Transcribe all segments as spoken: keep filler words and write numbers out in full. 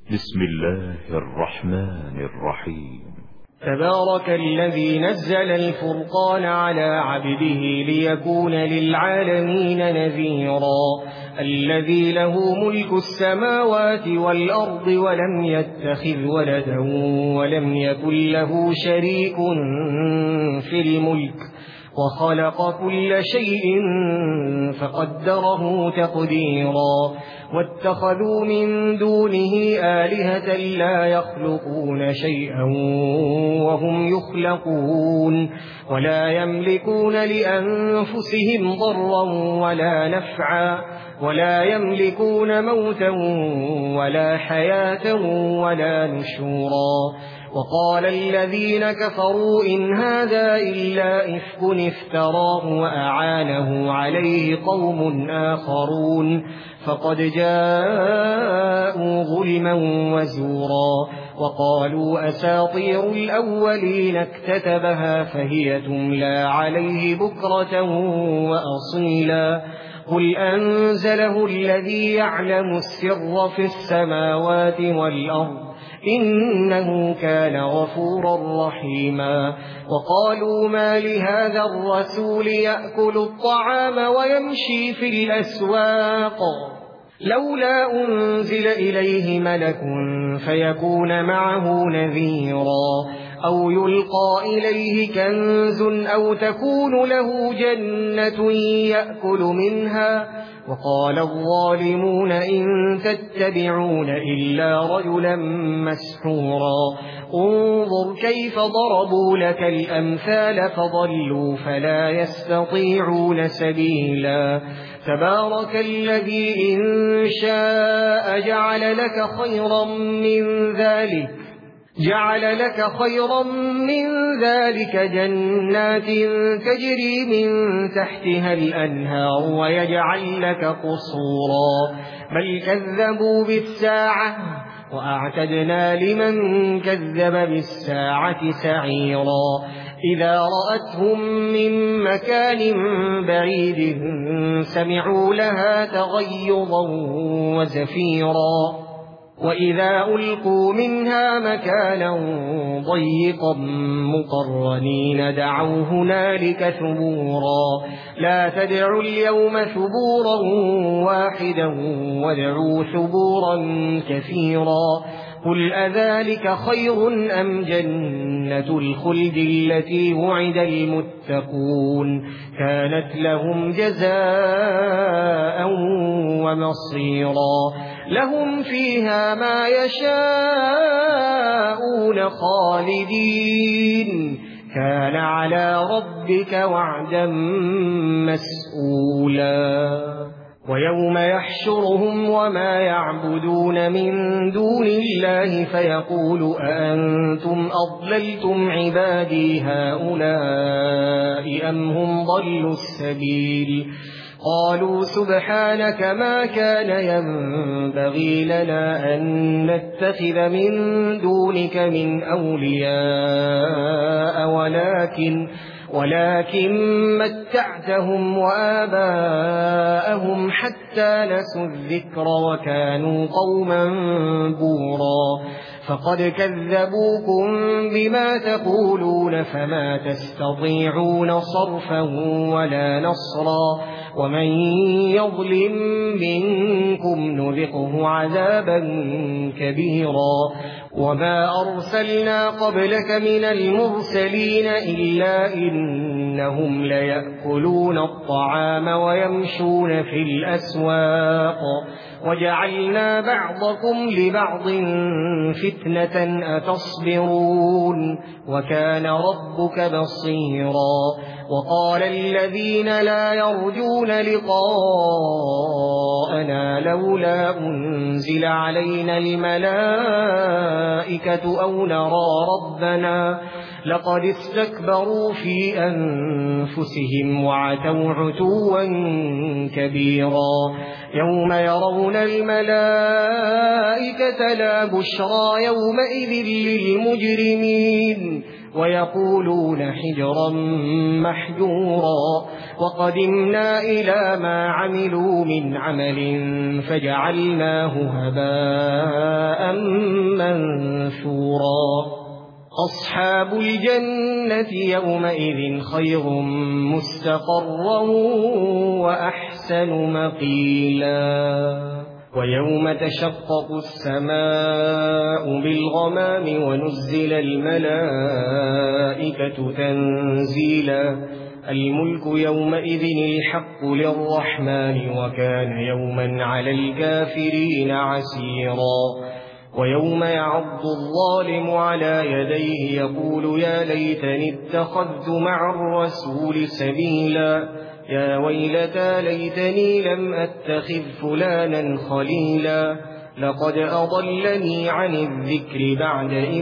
بسم الله الرحمن الرحيم. تبارك الذي نزل الفرقان على عبده ليكون للعالمين نذيرا. الذي له ملك السماوات والأرض ولم يتخذ ولدا ولم يكن له شريك في الملك وخلق كل شيء فقدره تقديرا. واتخذوا من دونه آلهة لا يخلقون شيئا وهم يخلقون ولا يملكون لأنفسهم ضرا ولا نفعا ولا يملكون موتا ولا حياة ولا نشورا. وقال الذين كفروا إن هذا إلا إفك افتراه وأعانه عليه قوم آخرون فقد جاءوا ظلما وزورا. وقالوا أساطير الأولين اكتتبها فهي تملى عليه بكرة وأصيلا. قل أنزله الذي يعلم السر في السماوات والأرض إنه كان غفورا رحيما. وقالوا ما لهذا الرسول يأكل الطعام ويمشي في الأسواق لولا أنزل إليه ملك فيكون معه نذيرا أو يلقى إليه كنز أو تكون له جنة يأكل منها. وقال الظالمون إن تتبعون إلا رجلا مسحورا. انظر كيف ضربوا لك الأمثال فضلوا فلا يستطيعون سبيلا. تبارك الذي إن شاء جعل لك خيرا من ذلك جعل لك خيرا من ذلك جنات تجري من تحتها الأنهار ويجعل لك قصورا. بل كذبوا بالساعة وأعتدنا لمن كذب بالساعة سعيرا. إذا رأتهم من مكان بعيد سمعوا لها تغيظا وزفيرا. وإذا ألقوا منها مكانا ضيقا مقرنين دعوا هنالك ثبورا. لا تدعوا اليوم ثبورا واحدا وادعوا ثبورا كثيرا. قل أذلك خير أم جنة الخلد التي وعد المتقون كانت لهم جزاء ومصيرا. لهم فيها ما يشاءون خالدين كان على ربك وعدا مسئولا. ويوم يحشرهم وما يعبدون من دون الله فيقول أأنتم أضللتم عبادي هؤلاء أم هم ضلوا السبيل. قالوا سبحانك ما كان ينبغي لنا أن نتخذ من دونك من أولياء ولكن ولكن متعتهم وآباءهم حتى نسوا الذكر وكانوا قوما بورا. فقد كذبوكم بما تقولون فما تستطيعون صرفا ولا نصرا. ومن يظلم منكم نذقه عذابا كبيرا. وما أرسلنا قبلك من المرسلين إلا إنهم ليأكلون الطعام ويمشون في الأسواق وجعلنا بعضكم لبعض فتنة أتصبرون وكان ربك بصيرا. وقال الذين لا يرجون لقاءنا لولا أنزل علينا الملائكة أو نرى ربنا لقد استكبروا في أنفسهم وعتوا عتوا كبيرا. يوم يرون الملائكة لا بشرى يومئذ للمجرمين ويقولون حجرا محجورا. وقدمنا إلى ما عملوا من عمل فجعلناه هباء أصحاب الجنة يومئذ خير مستقرا وأحسن مقيلا ويوم تشقق السماء بالغمام ونزل الملائكة تنزيلا الملك يومئذ الحق للرحمن وكان يوما على الكافرين عسيرا ويوم يعض الظالم على يديه يقول يا ليتني اتخذت مع الرسول سبيلا يا ويلتى ليتني لم أتخذ فلانا خليلا لقد أضلني عن الذكر بعد إذ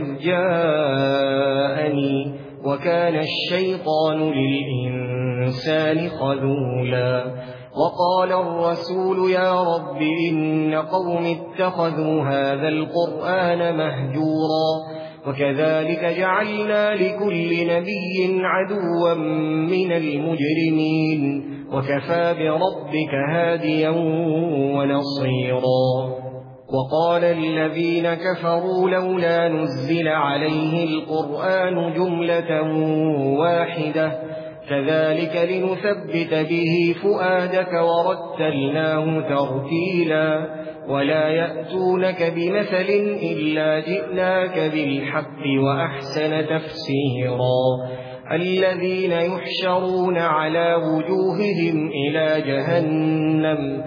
جاءني وكان الشيطان للإنسان خذولا وقال الرسول يا رب إن قوم اتخذوا هذا القرآن مهجورا وكذلك جعلنا لكل نبي عدوا من المجرمين وكفى بربك هاديا ونصيرا وقال الذين كفروا لولا نزل عليه القرآن جملة واحدة كذلك لنثبت به فؤادك ورتلناه ترتيلا ولا يأتونك بمثل إلا جئناك بالحق وأحسن تفسيرا الذين يحشرون على وجوههم إلى جهنم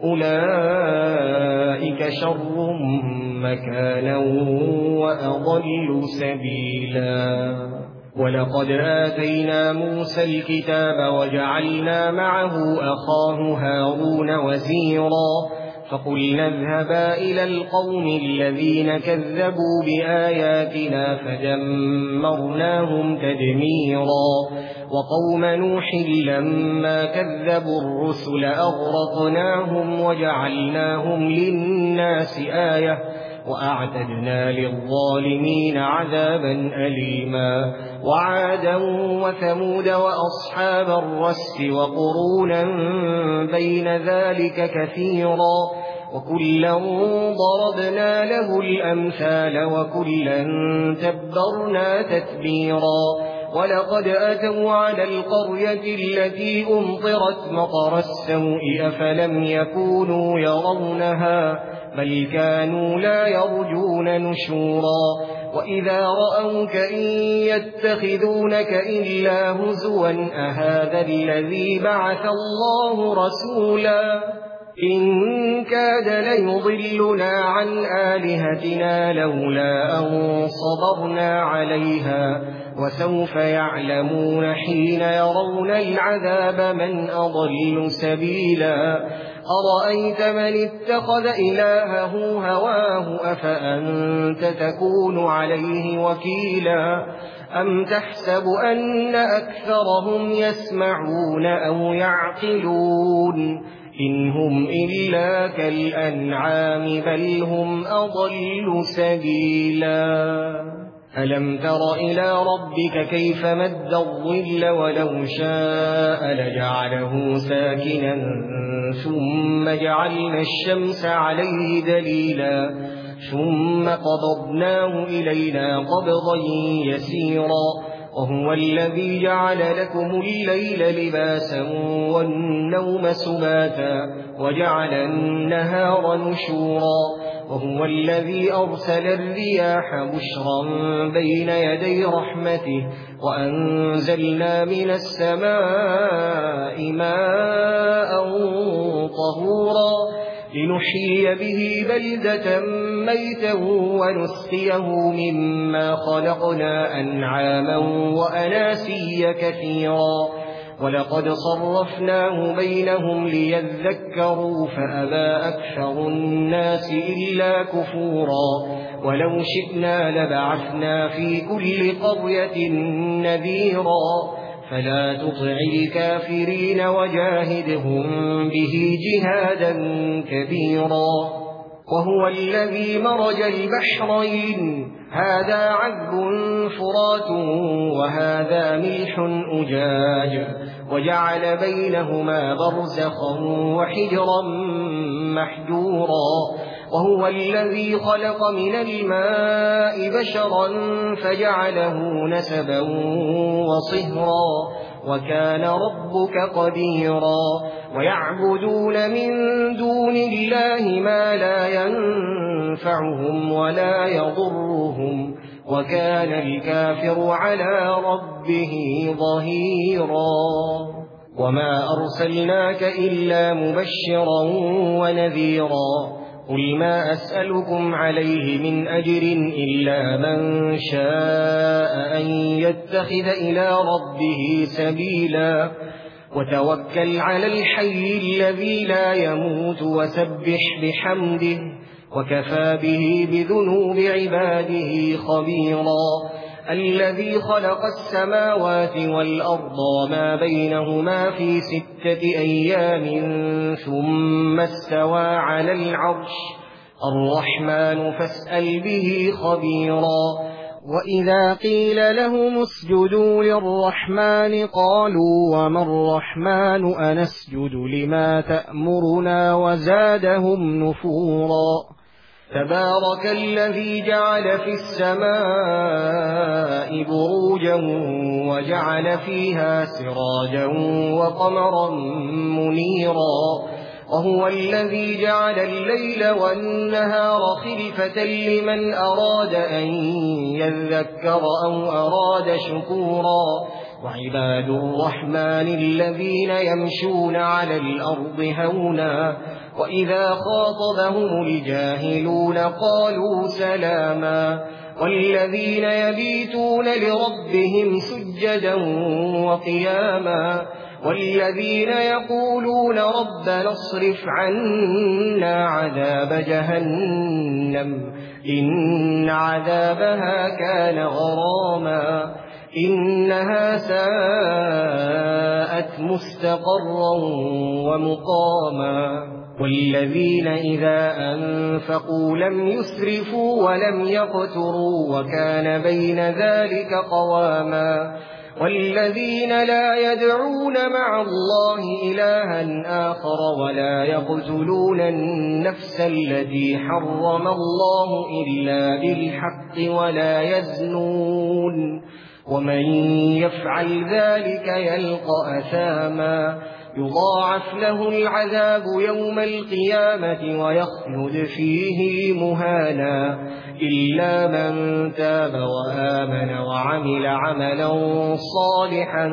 أولئك شر مكانا وأضل سبيلا ولقد آتينا موسى الكتاب وجعلنا معه أخاه هارون وزيرا فقلنا اذهبا إلى القوم الذين كذبوا بآياتنا فدمرناهم تدميرا وقوم نوح لما كذبوا الرسل أغرقناهم وجعلناهم للناس آية وأعتدنا للظالمين عذابا أليما وعادا وثمود وأصحاب الرس وقرونا بين ذلك كثيرا وكلا ضربنا له الأمثال وكلا تبرنا تتبيرا ولقد أتوا على القرية التي أمطرت مطر السوء أفلم يكونوا يرونها بل كانوا لا يرجون نشورا وإذا رأوك إن يتخذونك إلا هزوا أهذا الذي بعث الله رسولا إن كاد ليضلنا عن آلهتنا لولا أن صبرنا عليها وسوف يعلمون حين يرون العذاب من أضل سبيلا أرأيت من اتخذ إلهه هواه أفأنت تكون عليه وكيلا أم تحسب أن أكثرهم يسمعون أو يعقلون إن هم إلا كالأنعام بل هم أضل سبيلا ألم تر إلى ربك كيف مد الظل ولو شاء لجعله ساكنا ثم جعلنا الشمس عليه دليلا ثم قبضناه إلينا قبضا يسيرا وهو الذي جعل لكم الليل لباسا والنوم سباتا وجعل النهار نشورا وهو الذي أرسل الرياح بشرا بين يدي رحمته وأنزلنا من السماء ماء طهورا لنحيي به بلدة ميتا ونسقيه مما خلقنا أنعاما وأناسيا كثيرا ولقد صرفناه بينهم ليذكروا فأبى أكثر الناس إلا كفورا ولو شئنا لبعثنا في كل قرية نذيرا فلا تطع الكافرين وجاهدهم به جهادا كبيرا وهو الذي مرج البحرين هذا عذب فرات وهذا ملح أجاج وجعل بينهما برزخا وحجرا محجورا وهو الذي خلق من الماء بشرا فجعله نسبا وصهرا وكان ربك قديرا ويعبدون من دون الله ما لا ينفعهم ولا يضرهم وكان الكافر على ربه ظهيرا وما أرسلناك إلا مبشرا ونذيرا قل ما أسألكم عليه من أجر إلا من شاء أن يتخذ إلى ربه سبيلا وتوكل على الحي الذي لا يموت وسبح بحمده وكفى به بذنوب عباده خبيرا الذي خلق السماوات والأرض وما بينهما في ستة أيام ثم استوى على العرش الرحمن فاسأل به خبيرا وإذا قيل لهم اسجدوا للرحمن قالوا وما الرحمن أنسجد لما تأمرنا وزادهم نفورا تبارك الذي جعل في السماء بروجا وجعل فيها سراجا وقمرا منيرا وهو الذي جعل الليل والنهار خلفة لمن أراد أن يذكر أو أراد شكورا وعباد الرحمن الذين يمشون على الأرض هونا وإذا خاطبهم الجاهلون قالوا سلاما والذين يبيتون لربهم سجدا وقياما والذين يقولون ربنا اصرف عنا عذاب جهنم إن عذابها كان غراما إنها ساءت مستقرا ومقاما والذين إذا أنفقوا لم يسرفوا ولم يقتروا وكان بين ذلك قواما والذين لا يدعون مع الله إلها آخر ولا يقتلون النفس التي حرم الله إلا بالحق ولا يزنون ومن يفعل ذلك يلقى أثاما يضاعف له العذاب يوم القيامة ويخلد فيه مهانا إلا من تاب وآمن وعمل عملا صالحا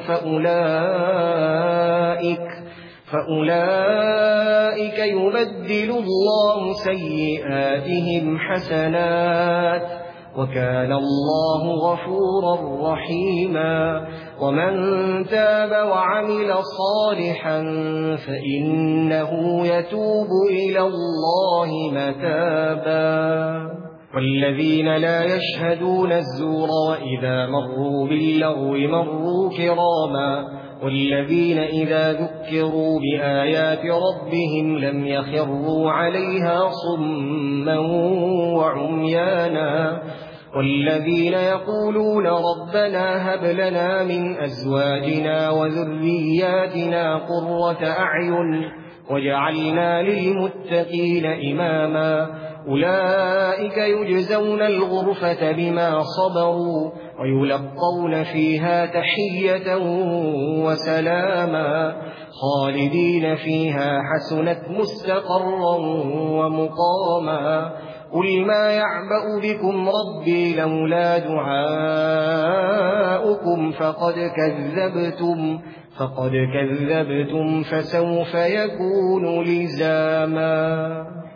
فأولئك فأولئك يبدل الله سيئاتهم حسنات وكان الله غفورا رحيما ومن تاب وعمل صالحا فإنه يتوب إلى الله متابا والذين لا يشهدون الزور وإذا مروا باللغو مروا كراما والذين إذا ذكروا بآيات ربهم لم يخروا عليها صما وعميانا والذين يقولون ربنا هب لنا من أزواجنا وذرياتنا قرة أعين وجعلنا للمتقين إماما أولئك يجزون الغرفة بما صبروا ويلقون فيها تحية وسلاما خالدين فيها حسنت مستقرا ومقاما قل ما يعبأ بكم ربي لولا دعاؤكم فقد كذبتم فقد كذبتم فسوف يكون لزاما.